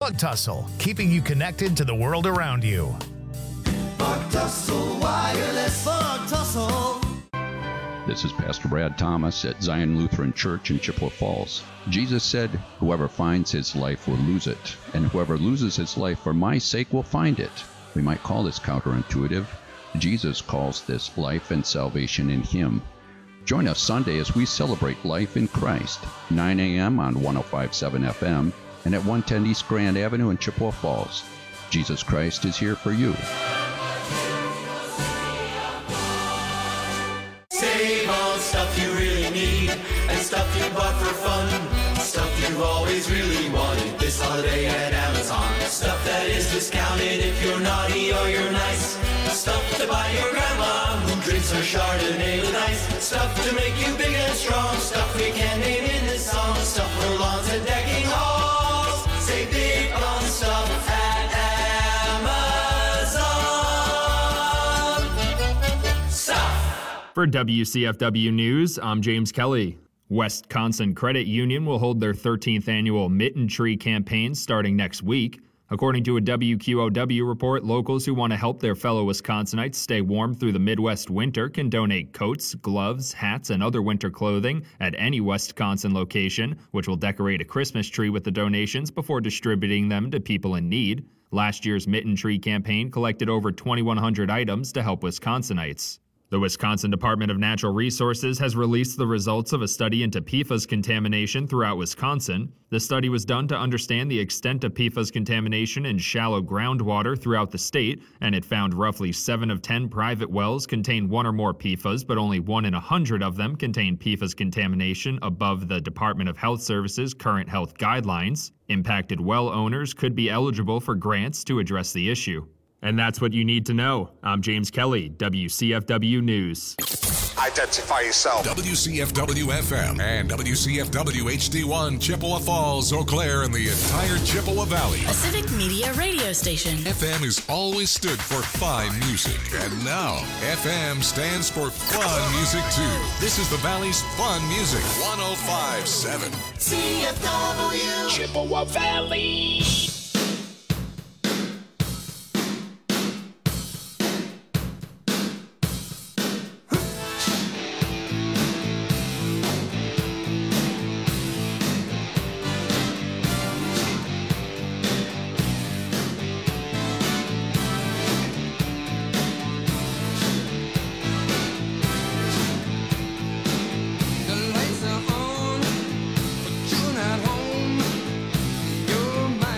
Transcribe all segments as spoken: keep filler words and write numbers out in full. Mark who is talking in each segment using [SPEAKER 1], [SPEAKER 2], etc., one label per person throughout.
[SPEAKER 1] Bug Tussle, keeping you connected to the world around you.
[SPEAKER 2] Bug Tussle Wireless. Bug Tussle.
[SPEAKER 3] This is Pastor Brad Thomas at Zion Lutheran Church in Chippewa Falls. Jesus said, "Whoever finds his life will lose it, and whoever loses his life for my sake will find it." We might call this counterintuitive. Jesus calls this life and salvation in him. Join us Sunday as we celebrate life in Christ, nine a.m. on one oh five point seven F M and at one ten East Grand Avenue in Chippewa Falls. Jesus Christ is here for you.
[SPEAKER 2] Save on stuff you really need and stuff you bought for fun. Stuff you've always really wanted this holiday at Amazon. Stuff that is discounted if you're naughty or you're nice. Stuff to buy your grandma who drinks her Chardonnay with ice. Stuff to make you big and strong. Stuff we can't name in this song. Stuff for lawns and decking halls. Save big on stuff at Amazon. Stuff.
[SPEAKER 4] For W C F W News, I'm James Kelly. Wisconsin Credit Union will hold their thirteenth annual Mitten Tree campaign starting next week. According to a W Q O W report, locals who want to help their fellow Wisconsinites stay warm through the Midwest winter can donate coats, gloves, hats, and other winter clothing at any Wisconsin location, which will decorate a Christmas tree with the donations before distributing them to people in need. Last year's Mitten Tree campaign collected over twenty-one hundred items to help Wisconsinites. The Wisconsin Department of Natural Resources has released the results of a study into P F A S contamination throughout Wisconsin. The study was done to understand the extent of P F A S contamination in shallow groundwater throughout the state, and it found roughly seven of ten private wells contain one or more P F A S, but only one in one hundred of them contain P F A S contamination above the Department of Health Services' current health guidelines. Impacted well owners could be eligible for grants to address the issue. And that's what you need to know. I'm James Kelly, W C F W News.
[SPEAKER 5] Identify yourself.
[SPEAKER 6] W C F W F M and W C F W H D one, Chippewa Falls, Eau Claire, and the entire Chippewa Valley.
[SPEAKER 7] A civic media radio station.
[SPEAKER 6] F M has always stood for fine music. And now, F M stands for fun music, too. This is the Valley's fun music. one oh five point seven.
[SPEAKER 2] C F W.
[SPEAKER 8] Chippewa Valley.
[SPEAKER 2] The lights are on, but you're not home. You're my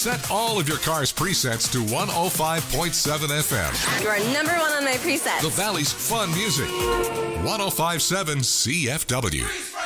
[SPEAKER 6] Set all of your car's presets to one oh five point seven F M.
[SPEAKER 9] You are number one on my presets.
[SPEAKER 6] The Valley's fun music. one oh five point seven C F W.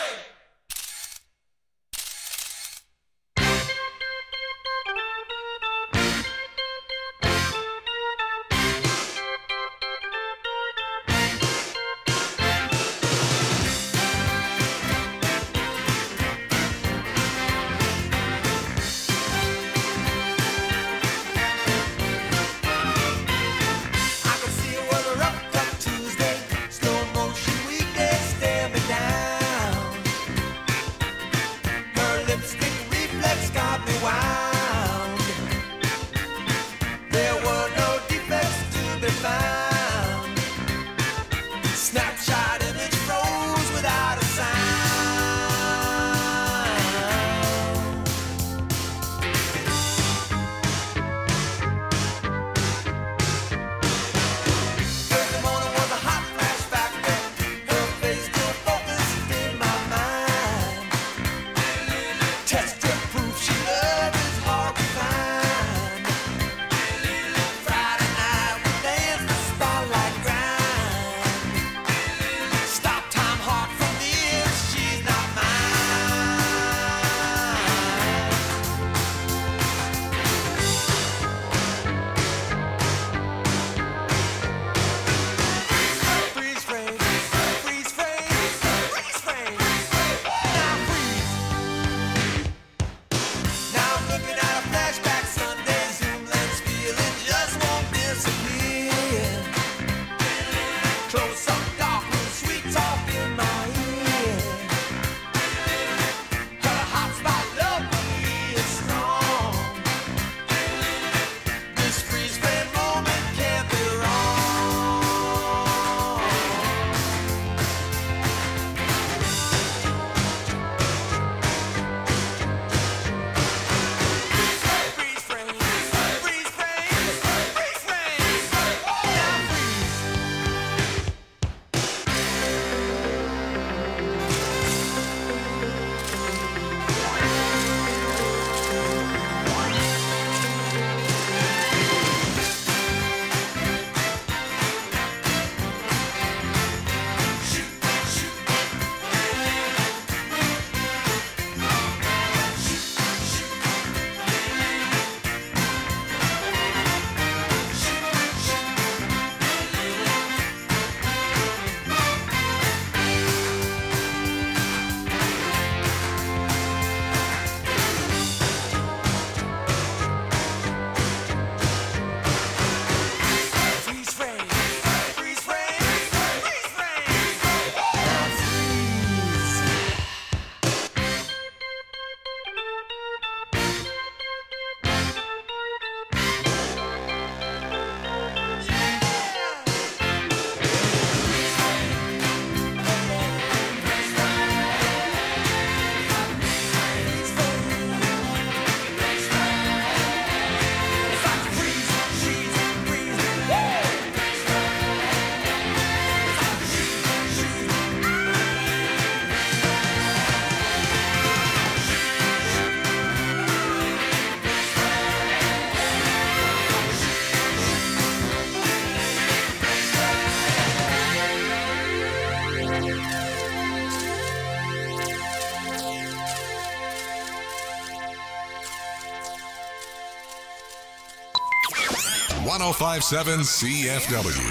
[SPEAKER 6] one oh five point seven C F W.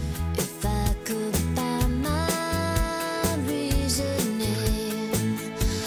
[SPEAKER 10] If I could buy my reasoning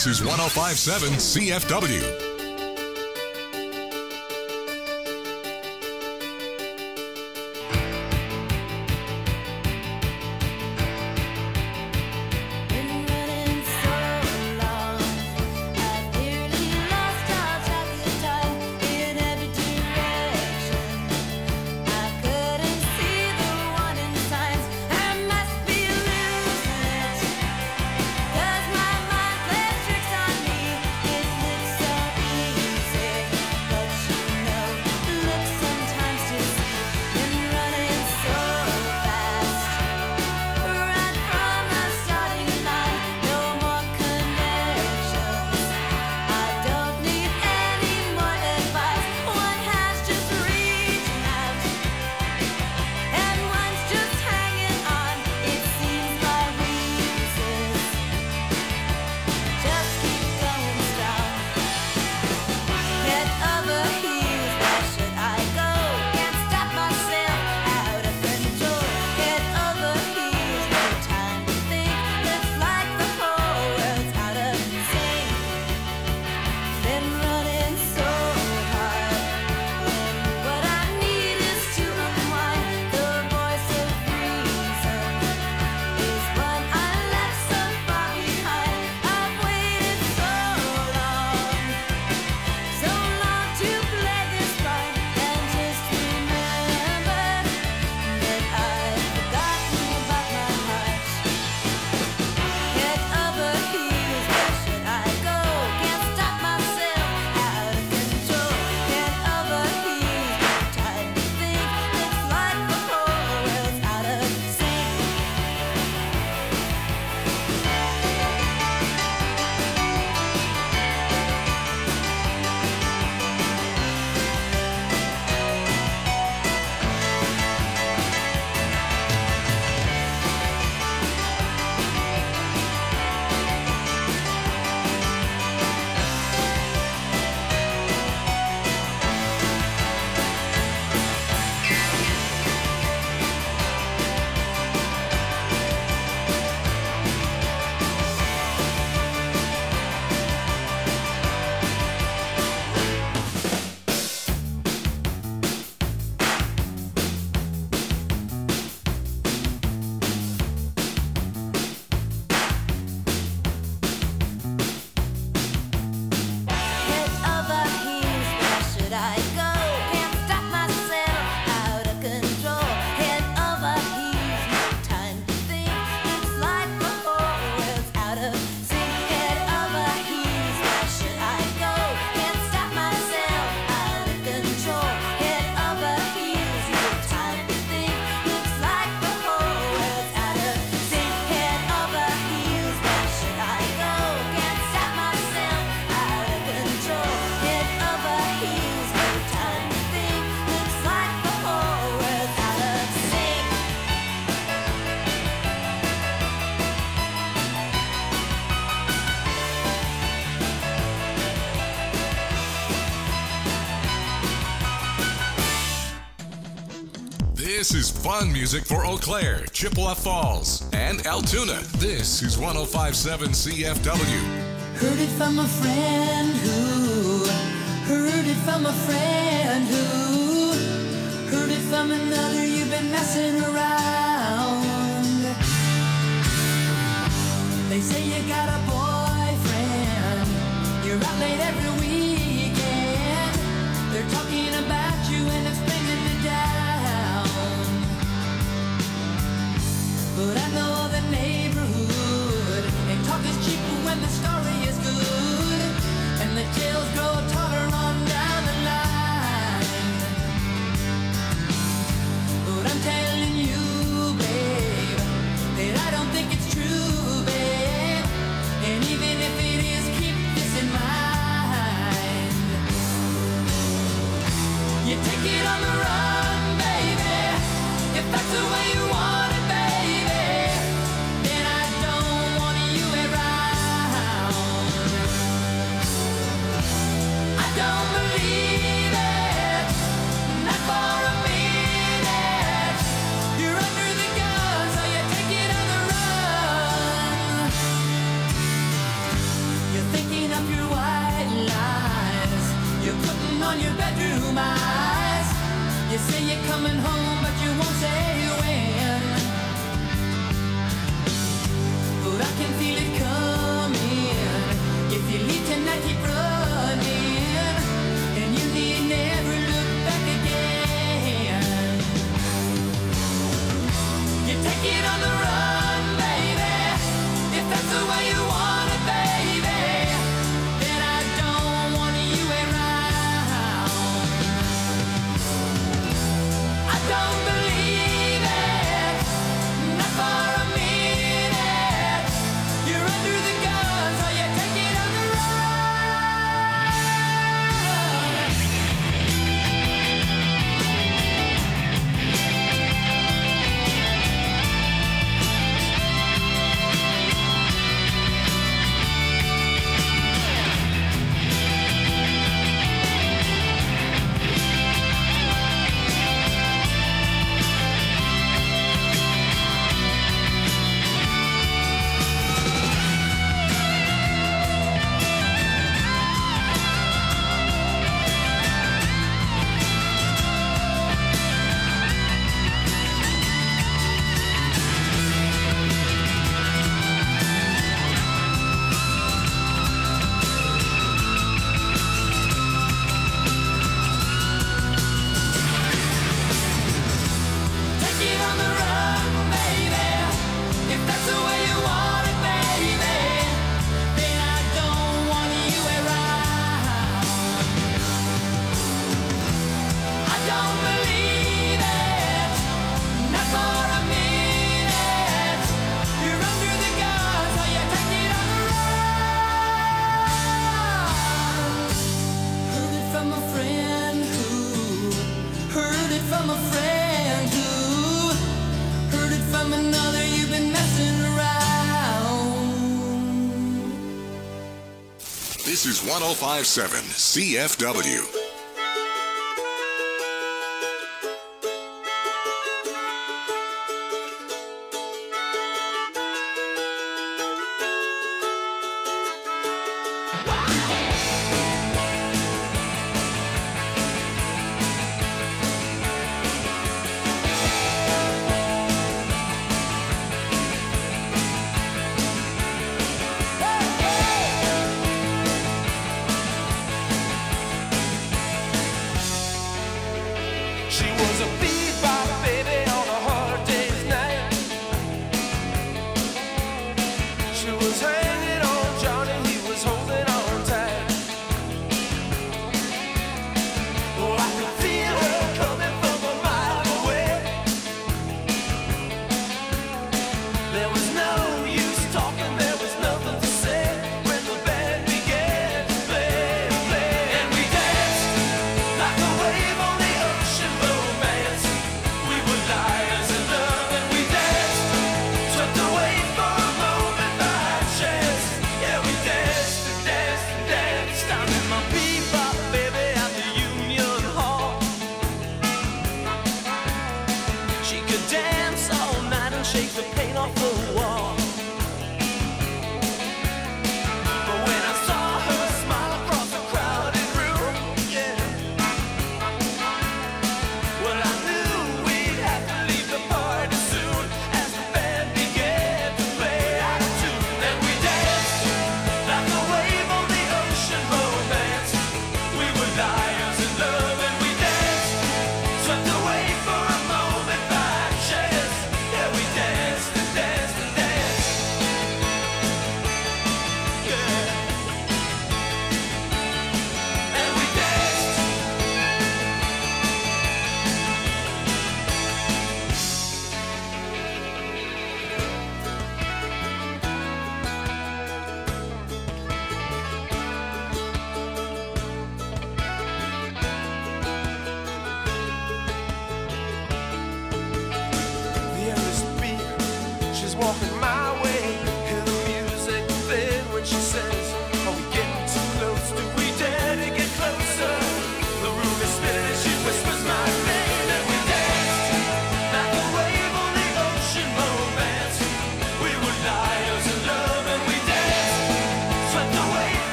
[SPEAKER 6] This is one oh five point seven C F W. This is fun music for Eau Claire, Chippewa Falls, and Altoona. This is one oh five point seven C F W.
[SPEAKER 10] Heard it from a friend who, heard it from a friend who, heard it from another, you've been messing around. They say you got a boyfriend, you're out late every weekend. They're talking about you and it's bringing me down. But I know the neighborhood, and talk is cheap when the story is good, and the tales grow taller on down the line. But I'm telling you, babe, that I don't think it's true, babe. And even if it is, keep this in mind. You take it on the run, baby, if that's the way you want it, baby. Then I don't want you around. I don't believe it, not for a minute. You're under the gun, so you take it on the run. You think You say you're coming home, but you won't say when. But I can feel it coming. If you leave tonight, keep running, and you need never look back again. You take it on the run, baby, if that's the way you want it, baby. Then I don't want you around. I don't believe it, not for a minute. You're under the gun, so you take it on the run. Take it on the run, baby, if that's the way you want it, baby. Then I don't want you around. I don't believe it, not for a minute. You're under the gun, so you take it on the run. Heard it from a friend who heard it from a friend who heard it from another. You've been messing around.
[SPEAKER 6] This is one oh five point seven C F W.
[SPEAKER 2] She was a bebop baby on a hard day's night. She was hanging on Johnny, he was holding on tight. Oh, I could feel her coming from a mile away. There was no use talking, there was nothing to say when the band began to play, play. And we danced like a wave on the ocean, romance.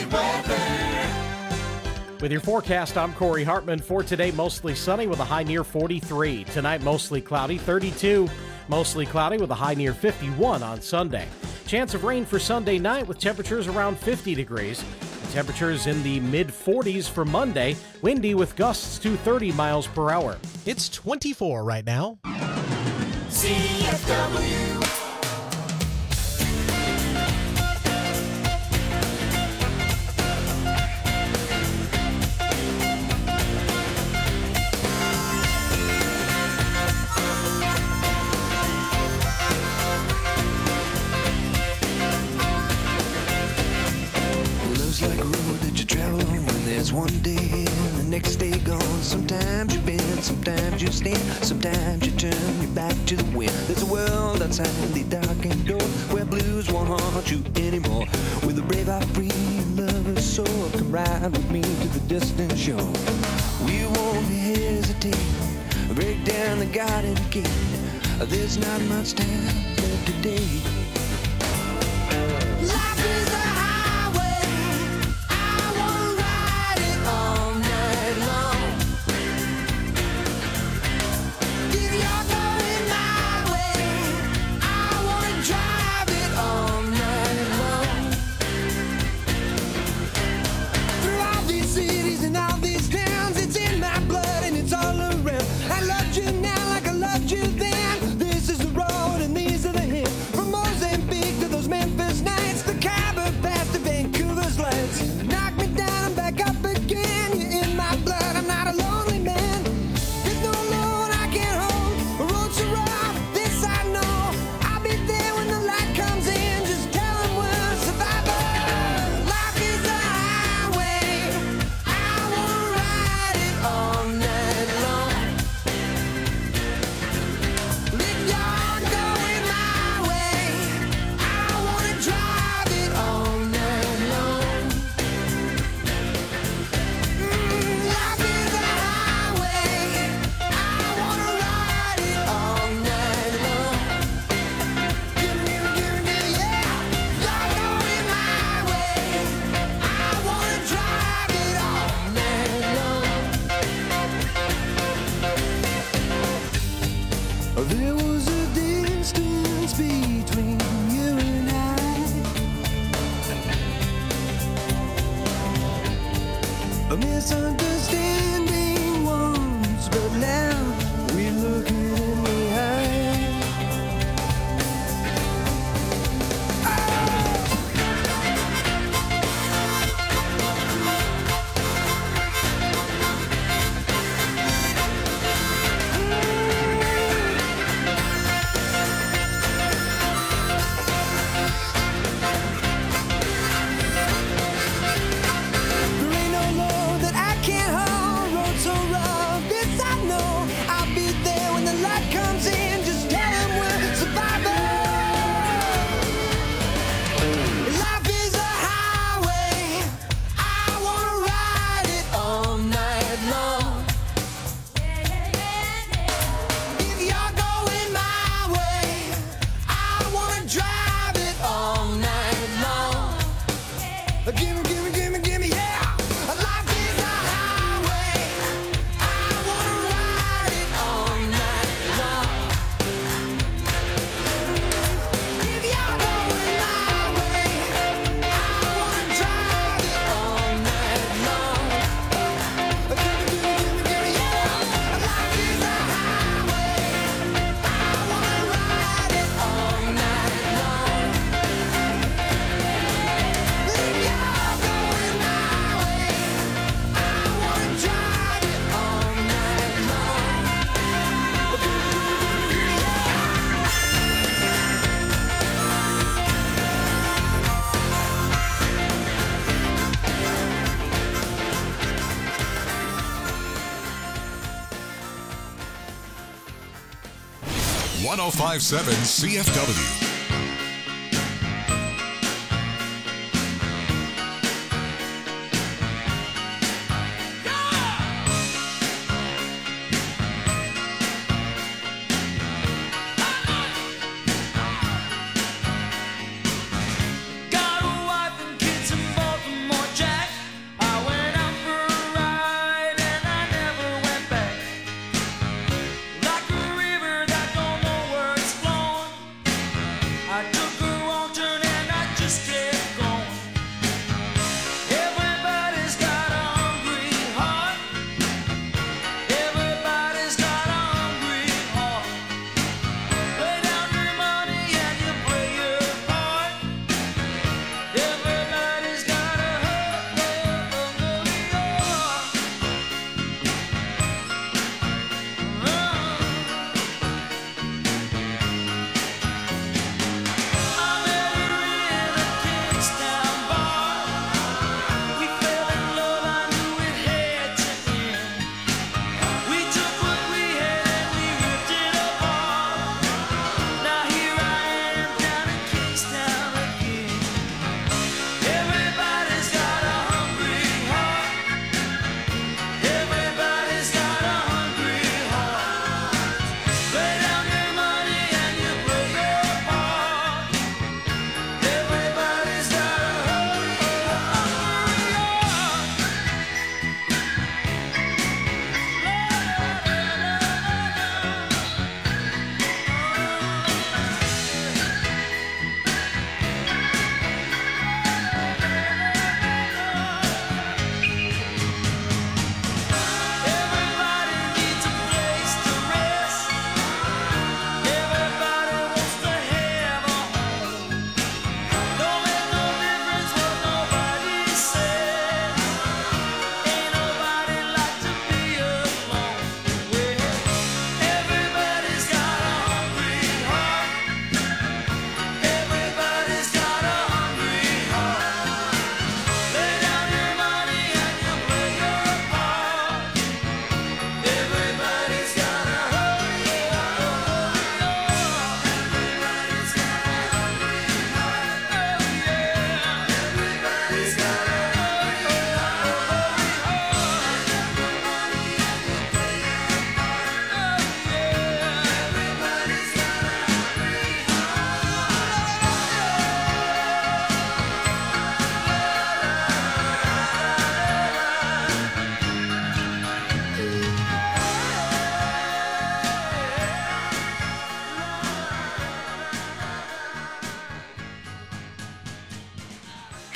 [SPEAKER 2] weather.
[SPEAKER 11] With your forecast, I'm Corey Hartman. For today, mostly sunny with a high near forty-three. Tonight, mostly cloudy, thirty-two. Mostly cloudy with a high near fifty-one on Sunday. Chance of rain for Sunday night with temperatures around fifty degrees. And temperatures in the mid forties for Monday. Windy with gusts to thirty miles per hour.
[SPEAKER 12] It's twenty-four right now.
[SPEAKER 2] C F W.
[SPEAKER 13] One day and the next day gone. Sometimes you bend, sometimes you stand, sometimes you turn your back to the wind. There's a world outside the darkened door where blues won't haunt you anymore. With a brave heart, free lover's soul, come ride with me to the distant shore. We won't hesitate, break down the garden gate. There's not much time left today. Life is a
[SPEAKER 6] one oh five point seven C F W.
[SPEAKER 2] Got a wife and kids in Baltimore.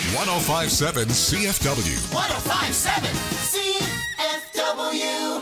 [SPEAKER 6] one oh five point seven C F W.
[SPEAKER 2] one oh five point seven C F W.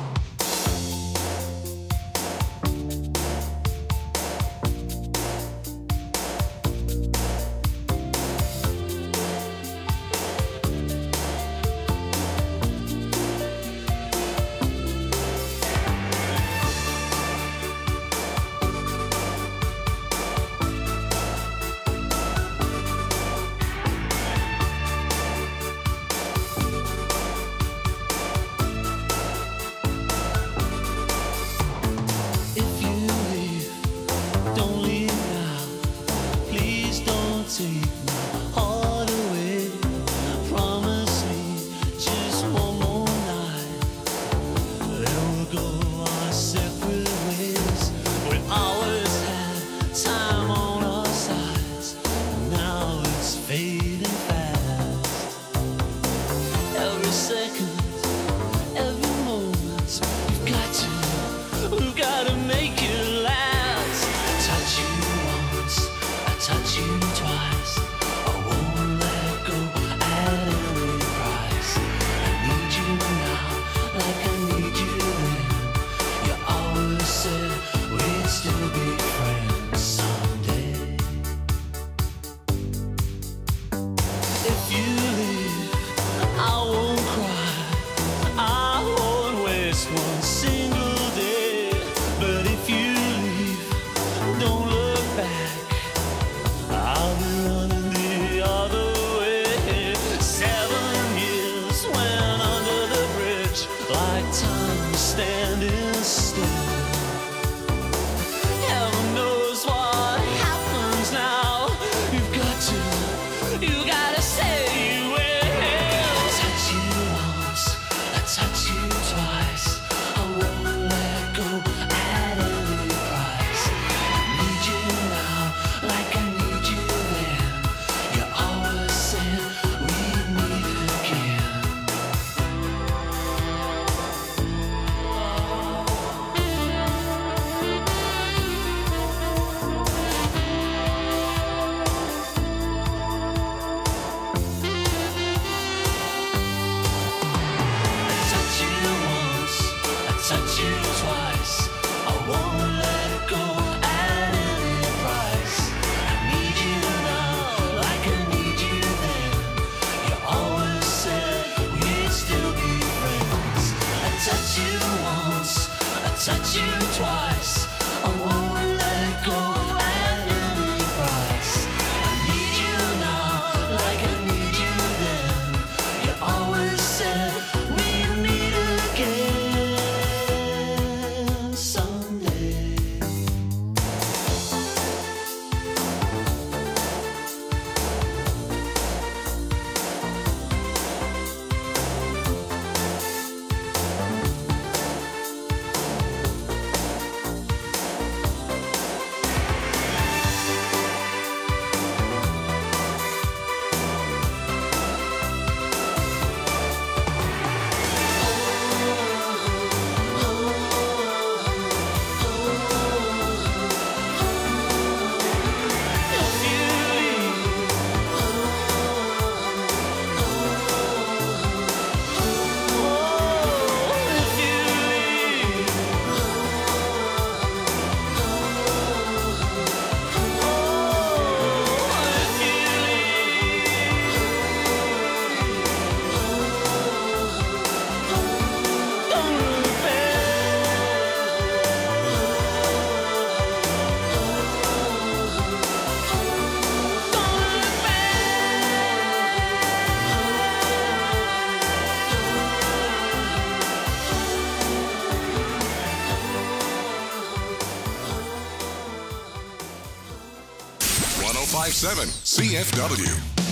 [SPEAKER 6] one oh five point seven C F W.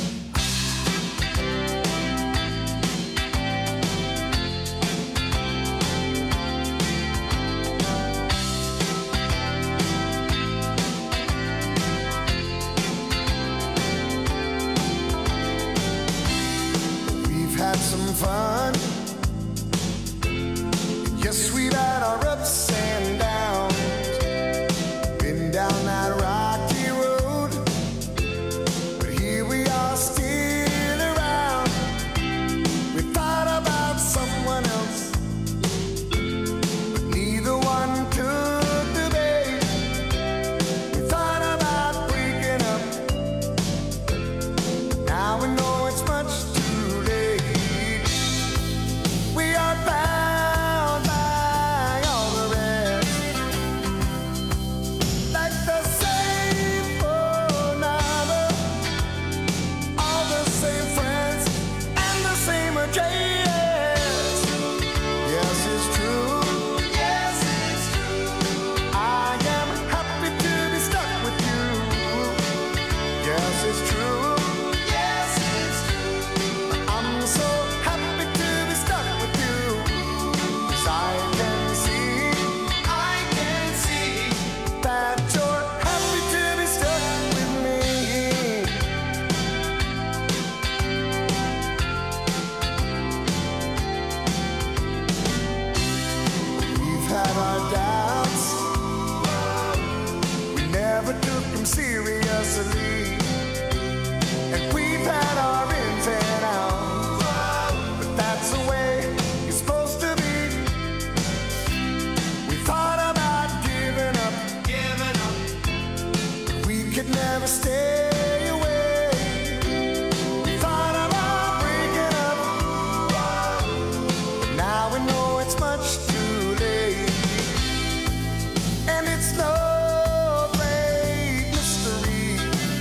[SPEAKER 14] Some fun. Yes, we've had our ups and downs. Been down that rocky road, but here we are still. could never stay away. Thought about breaking up, but now we know it's much too late. And it's no great mystery.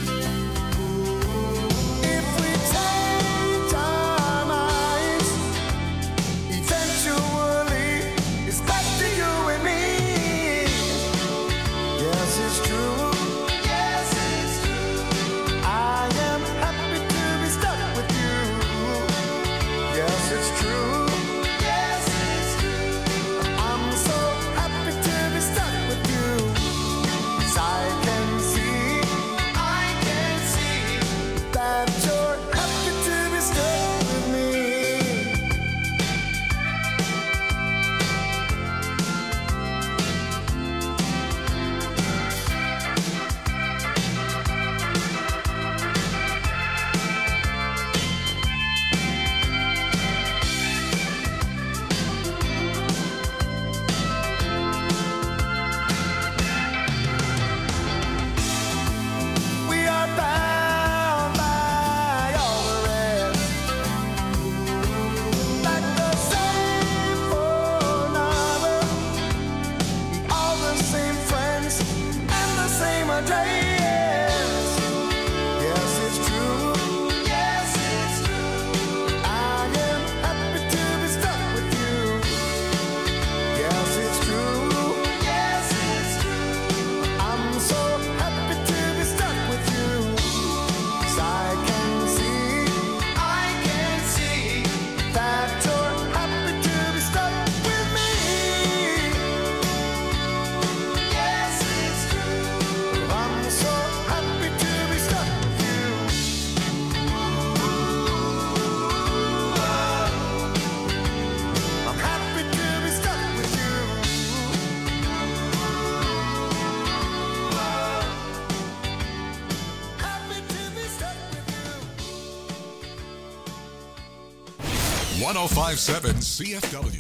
[SPEAKER 14] If we take our minds, eventually it's back to you and me. Yes, it's true. Yes, it's true. I am happy to be stuck with you. Yes, it's true. Yes, it's true. I'm so happy to be stuck with you. 'Cause I can see, I can see that you're happy to be stuck with me. We are bound by all the rest, like the same phone number, all the same friends, and the same address. Yes, it's true. Yes, it's true. I am happy to be stuck with you. Yes, it's true. Yes, it's true. I'm so happy to be stuck with you. 'Cause I can see, I can see that you're happy to be stuck with me. Yes, it's true. I'm so happy to be stuck with you. I'm happy to be stuck with you. Happy to be stuck with you.
[SPEAKER 6] one oh five point seven C F W.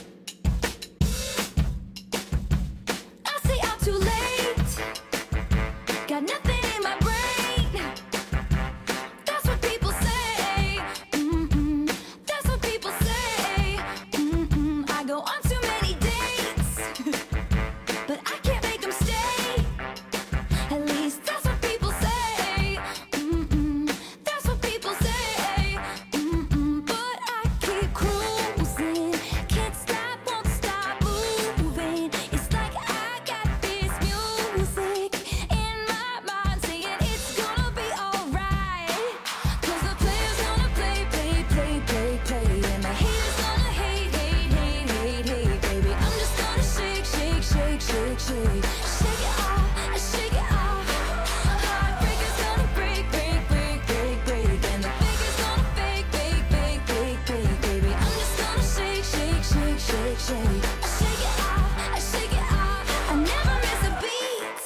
[SPEAKER 10] I say I'm too late. Got nothing in my brain. That's what people say. Mm-mm. That's what people say. Mm-mm. I go on too many dates, but I can't make them stay. At least that's what people say. Mm-mm. That's what people say. Mm-mm. But I keep cruising. Can't stop, won't stop moving. It's like I got this music in my mind saying it's gonna be alright. 'Cause the player's gonna play, play, play, play, play. And the haters gonna hate, hate, hate, hate, hate, baby. I'm just gonna shake, shake, shake, shake, shake. Shake it off, shake it off. Heartbreaker's gonna break, break, break, break, break. And the faker's gonna fake, fake, fake, fake, fake, baby. I'm just gonna shake, shake, shake, shake, shake. Shake it off, shake it off. I never miss a beat.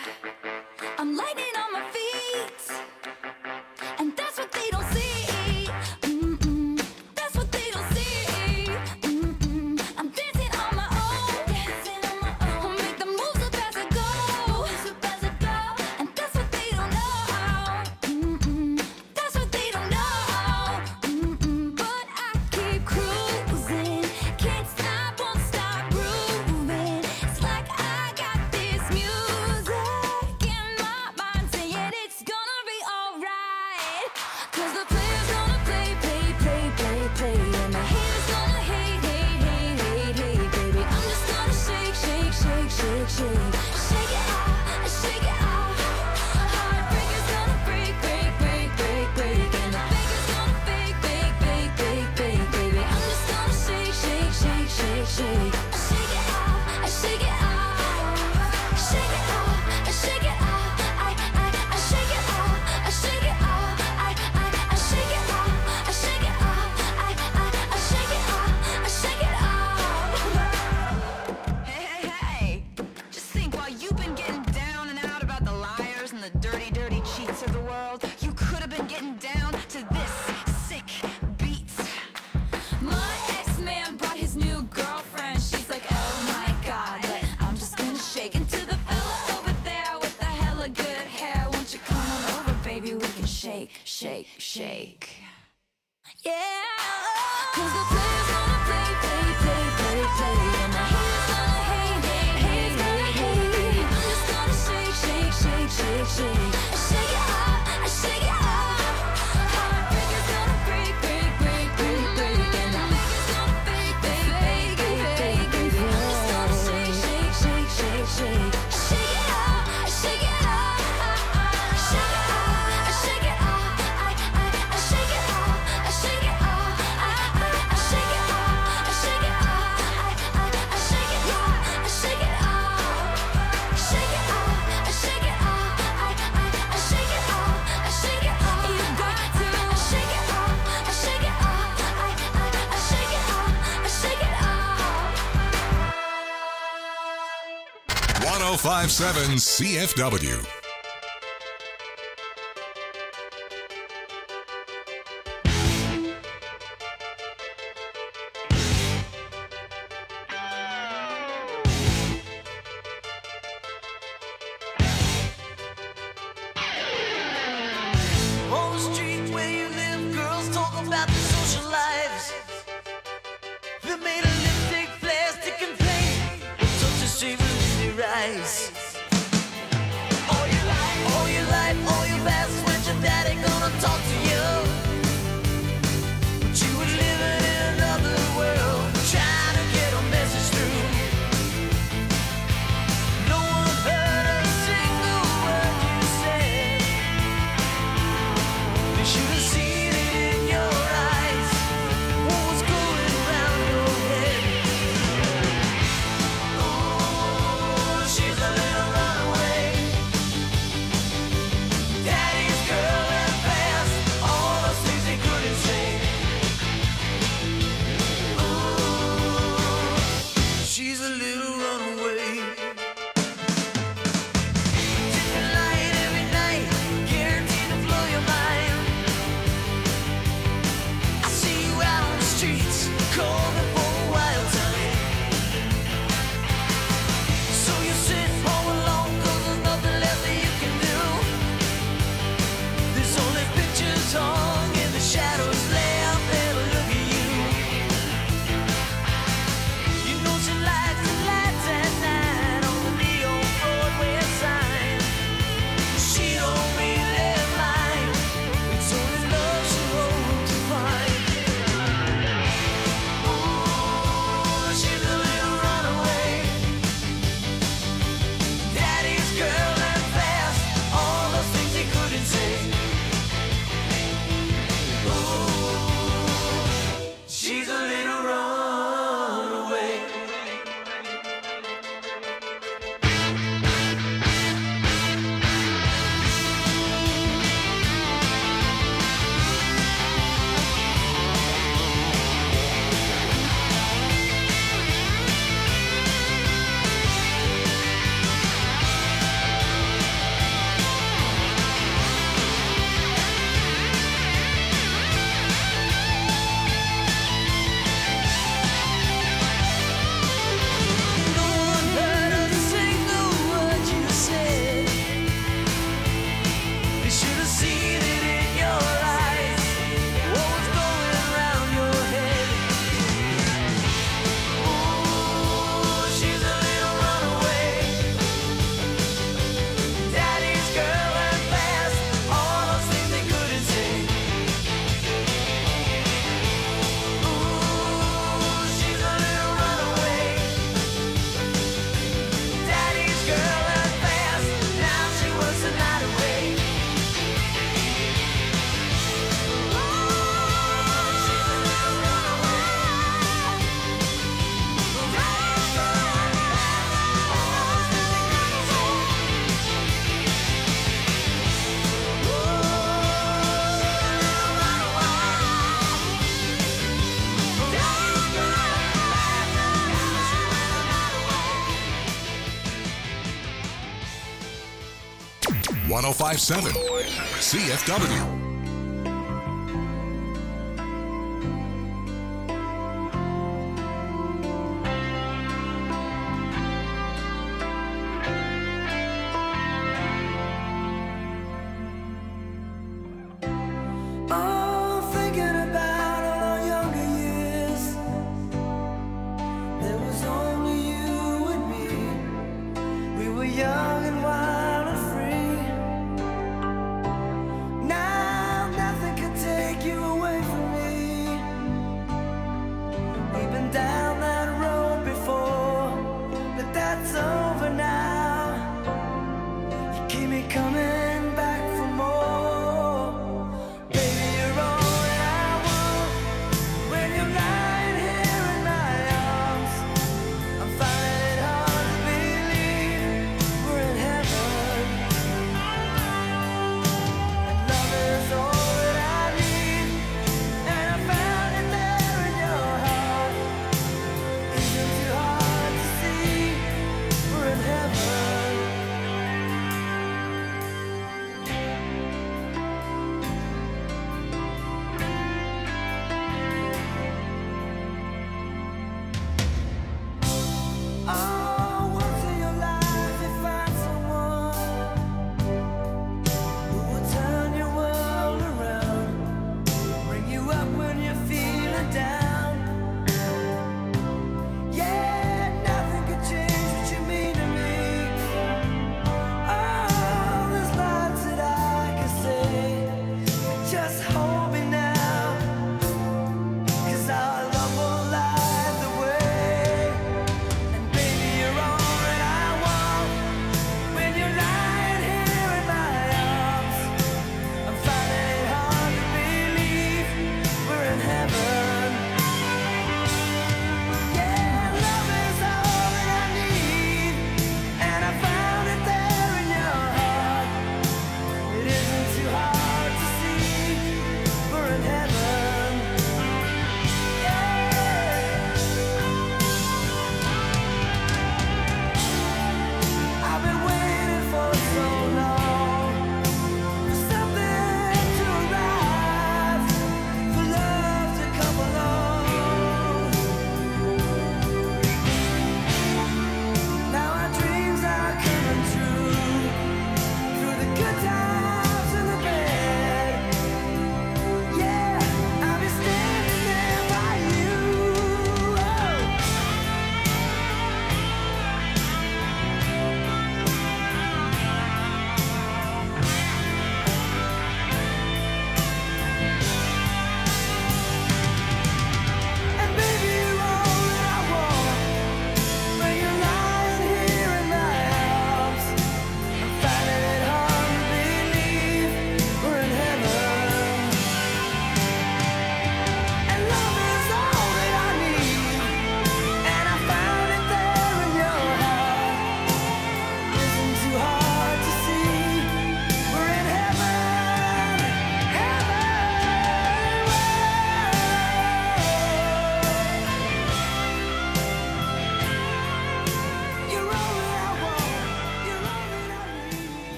[SPEAKER 10] I'm lightning on my feet. And that's what they don't see. Mm-mm. That's what they don't see. Mm-mm. I'm dancing on my own. Dancing on my own. I'll make the moves up as I go. Moves up as I go. And that's what they don't know. Mm-mm. That's what they don't know. Mm-mm. But I keep cruising. Can't stop, won't stop grooving. It's like I got this music in my mind saying it's gonna be alright. 'Cause the player's gonna play, play, play, play, play. And the haters gonna hate, hate, hate, hate, hate, baby. I'm just gonna shake, shake, shake, shake, shake. Shake it off, shake it off. Heartbreaker's gonna break, break, break, break, break. And the faker's gonna fake, fake, fake, fake, fake, baby. I'm just gonna shake, shake, shake, shake, shake. Shake it off, shake it off. Shake it off, shake it off. I, I, I shake it off, I shake it off. I, I, I shake it off, I shake it off. I, I, I shake it off, I shake it off.
[SPEAKER 15] Hey, hey, hey. Just think, while you've been getting down and out about the liars and the dirty, dirty cheats of the world, you could have been getting down to this sick beat.
[SPEAKER 10] My ex-man brought his new girlfriend. She's like, oh my god. But I'm just gonna shake into the fella over there with the hella good hair. shake, shake, shake. Yeah, 'cause the player's gonna play, play, play, play, play, and the haters gonna hate, hate, hate, hate, hate. I'm just gonna shake, shake, shake, shake, shake. I shake it off, I shake it off. Heartbreaker's gonna break, break, break, break, break, and the faker's gonna fake, fake, fake, fake, fake, fake. I'm just gonna shake, shake, shake, shake, shake. I shake it off, I shake it off. I shake it off, I shake it off. I, I, I shake it off, I shake it off. I, I, I shake it off, I shake it off. I, I, I shake it off, I shake it off. Shake it off, I shake it off. I, I, I shake it off, I shake it off. You got to shake it off, I shake it off. I, I, I shake it off, I shake it off.
[SPEAKER 6] one oh five point seven C F W.
[SPEAKER 2] On the street where you live, girls talk about their social lives. They made a lipstick, plastic, and paint. Such a shame in their eyes. All your life, all your life, all your past, when your daddy gonna talk to you. But you were living in another world, trying to get a message through. No one heard a single word you said. They should have seen it in your eyes. What was going around your head? Oh, she's a little runaway. Daddy's girl and past all those things they couldn't say. Oh, she's a little runaway. Different light every night, guaranteed to blow your mind. I see you out on the streets, calling for a wild time. So you sit home alone, 'cause there's nothing left that you can do. There's only pictures hung in the shadows left there to look at you. You know she lights the lights at night on the neon Broadway sign. She don't really mind, it's only love she hopes to find. Ooh, she's a little runaway. Daddy's girl and fast, all those things he couldn't say. Ooh, she's a little runaway. No one heard a single word you said. They should have seen it in your eyes. What was going around your head? Ooh, she's a little runaway. Daddy's girl and fast, all those things they couldn't say. Ooh, she's a little runaway. Daddy's girl and fast, now she works the night away.
[SPEAKER 6] one oh five point seven C F W.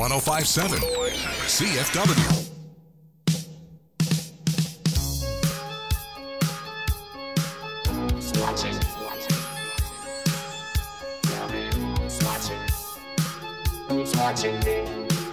[SPEAKER 6] one oh five point seven C F W.
[SPEAKER 8] Watching. Who's watching? Who's watching me?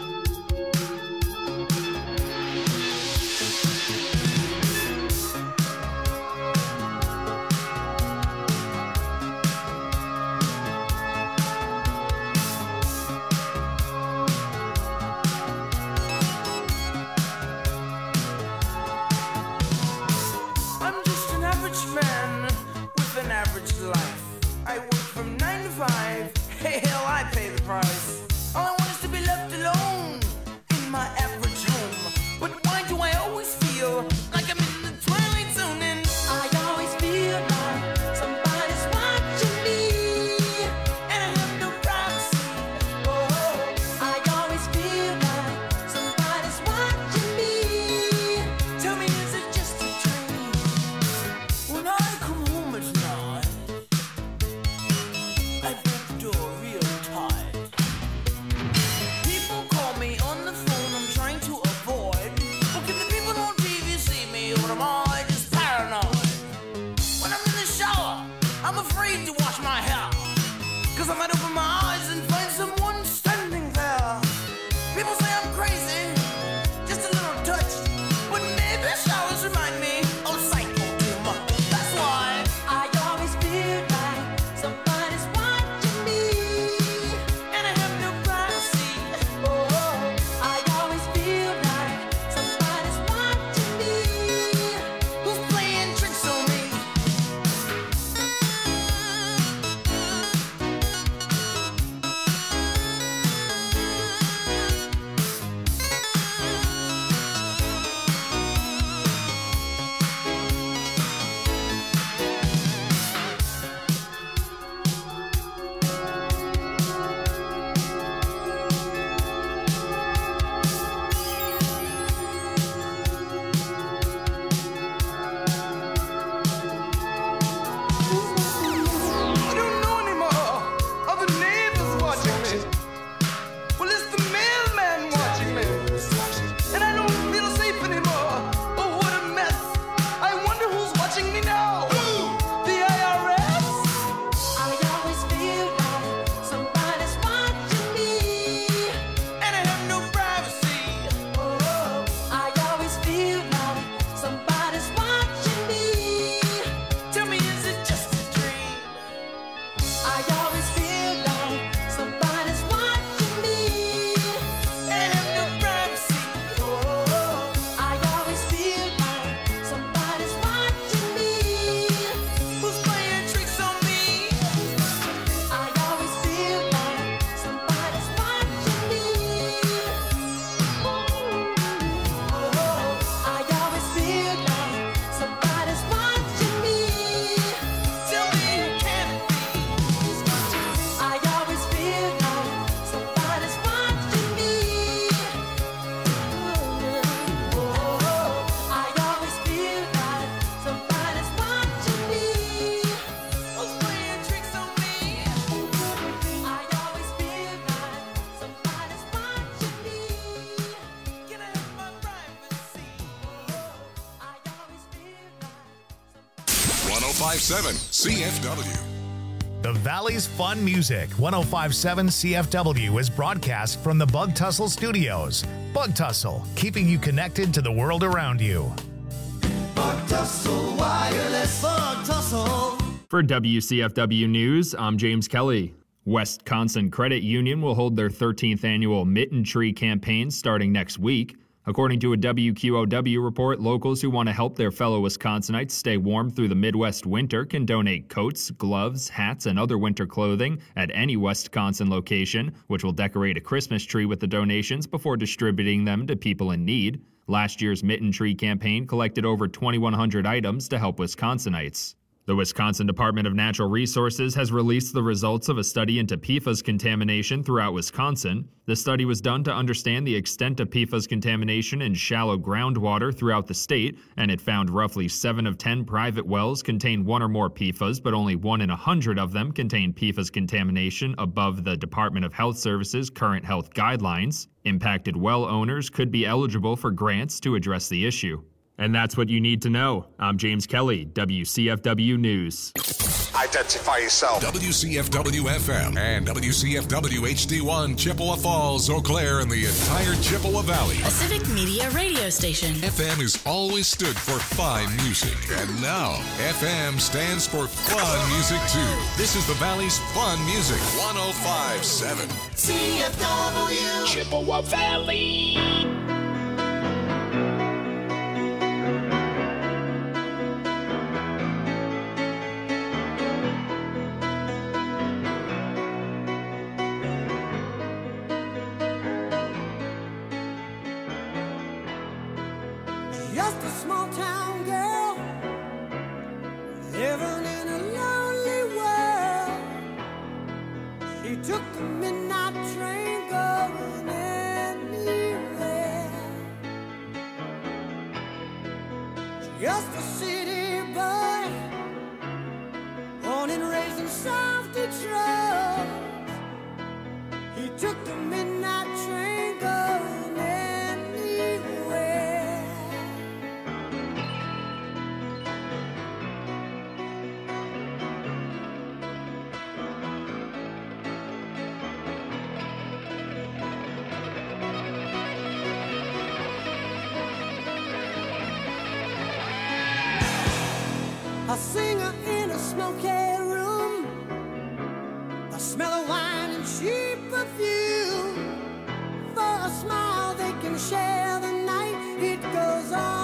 [SPEAKER 6] one oh five point seven C F W.
[SPEAKER 1] The Valley's Fun Music, one oh five point seven C F W, is broadcast from the Bug Tussle Studios. Bug Tussle, keeping you connected to the world around you.
[SPEAKER 2] Bug Tussle Wireless. Bug Tussle.
[SPEAKER 4] For W C F W News, I'm James Kelly. Wisconsin Credit Union will hold their thirteenth annual Mitten Tree campaign starting next week. According to a W Q O W report, locals who want to help their fellow Wisconsinites stay warm through the Midwest winter can donate coats, gloves, hats, and other winter clothing at any Wisconsin location, which will decorate a Christmas tree with the donations before distributing them to people in need. Last year's Mitten Tree campaign collected over twenty-one hundred items to help Wisconsinites. The Wisconsin Department of Natural Resources has released the results of a study into P F A S contamination throughout Wisconsin. The study was done to understand the extent of P F A S contamination in shallow groundwater throughout the state, and it found roughly seven of ten private wells contain one or more P F A S, but only one in a hundred of them contain P F A S contamination above the Department of Health Services' current health guidelines. Impacted well owners could be eligible for grants to address the issue. And that's what you need to know. I'm James Kelly, W C F W News.
[SPEAKER 5] Identify yourself.
[SPEAKER 6] W C F W F M and W C F W H D one, Chippewa Falls, Eau Claire, and the entire Chippewa Valley.
[SPEAKER 7] A Civic Media radio station.
[SPEAKER 6] F M has always stood for fine music, and now F M stands for fun music too. This is the Valley's fun music, one oh five point seven.
[SPEAKER 2] C F W
[SPEAKER 8] Chippewa Valley.
[SPEAKER 10] Just a small town girl living in a lonely world. She took the midnight train going anywhere. Just a city boy, born and raised in South Detroit. He took the midnight train going anywhere. A singer in a smoky room, the smell of wine and cheap perfume. For a smile they can share the night, it goes on.